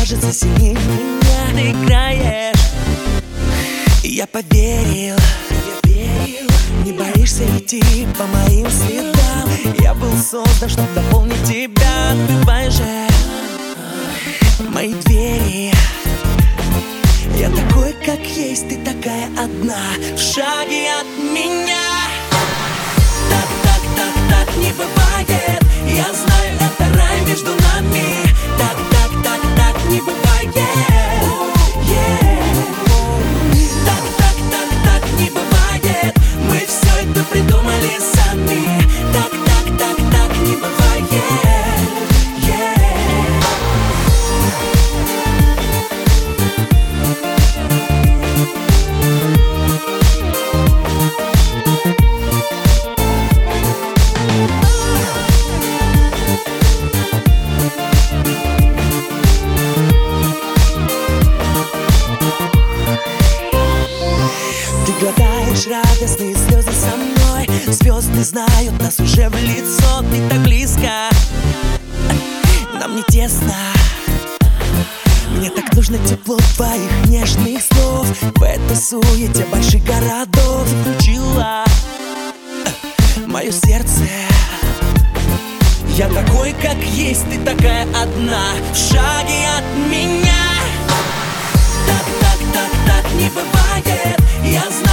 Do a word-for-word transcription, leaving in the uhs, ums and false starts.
кажется сильнее меня. Ты играешь, и я поверил, я верил. Не боишься идти по моим следам. Я был создан, чтобы дополнить тебя. Открывай же мои двери. Я такой, как есть, ты такая одна, в шаге от меня. Так, так, так, так не бывает. Я знаю, это рай между нами. Так, так, так, так не бывает. Yeah. Так, так, так, так не бывает. Мы все это придумали сами. Так, так, так, так не бывает. Yeah. Ты глотаешь радостные слезы со мной. Звезды знают нас уже в лицо. Ты так близко, нам не тесно. Мне так нужно тепло твоих нежных слов. В этой суете больших городов включила мое сердце. Я такой, как есть, ты такая одна, в шаге от меня. Так, так, так, так не бывает. Я знаю.